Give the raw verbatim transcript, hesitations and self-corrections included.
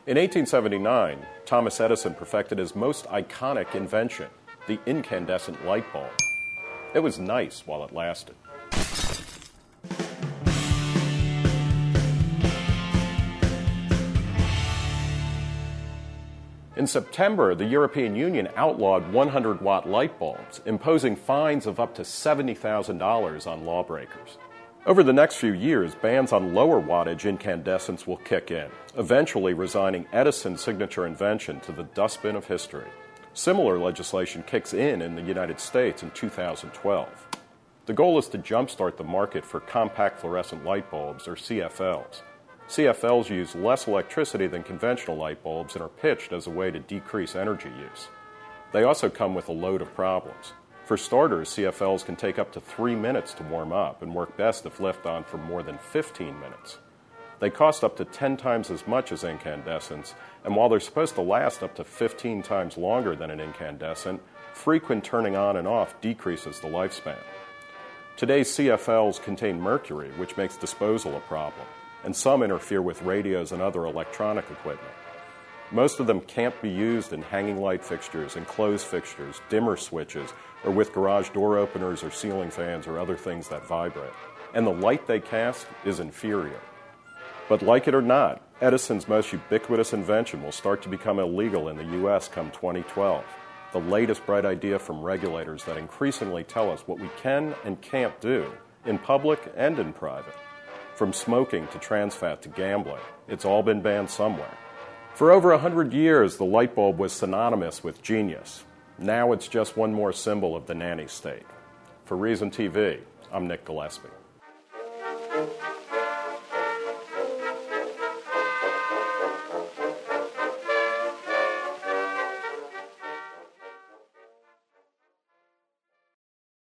In eighteen seventy-nine, Thomas Edison perfected his most iconic invention, the incandescent light bulb. It was nice while it lasted. In September, the European Union outlawed one hundred watt light bulbs, imposing fines of up to seventy thousand dollars on lawbreakers. Over the next few years, bans on lower wattage incandescents will kick in, eventually resigning Edison's signature invention to the dustbin of history. Similar legislation kicks in in the United States in two thousand twelve. The goal is to jumpstart the market for compact fluorescent light bulbs, or C F Ls. C F Ls use less electricity than conventional light bulbs and are pitched as a way to decrease energy use. They also come with a load of problems. For starters, C F Ls can take up to three minutes to warm up and work best if left on for more than fifteen minutes. They cost up to ten times as much as incandescents, and while they're supposed to last up to fifteen times longer than an incandescent, frequent turning on and off decreases the lifespan. Today's C F Ls contain mercury, which makes disposal a problem, and some interfere with radios and other electronic equipment. Most of them can't be used in hanging light fixtures, enclosed fixtures, dimmer switches, or with garage door openers or ceiling fans or other things that vibrate. And the light they cast is inferior. But like it or not, Edison's most ubiquitous invention will start to become illegal in the U S come twenty twelve. The latest bright idea from regulators that increasingly tell us what we can and can't do, in public and in private. From smoking to trans fat to gambling, it's all been banned somewhere. For over a hundred years, the light bulb was synonymous with genius. Now it's just one more symbol of the nanny state. For Reason T V, I'm Nick Gillespie.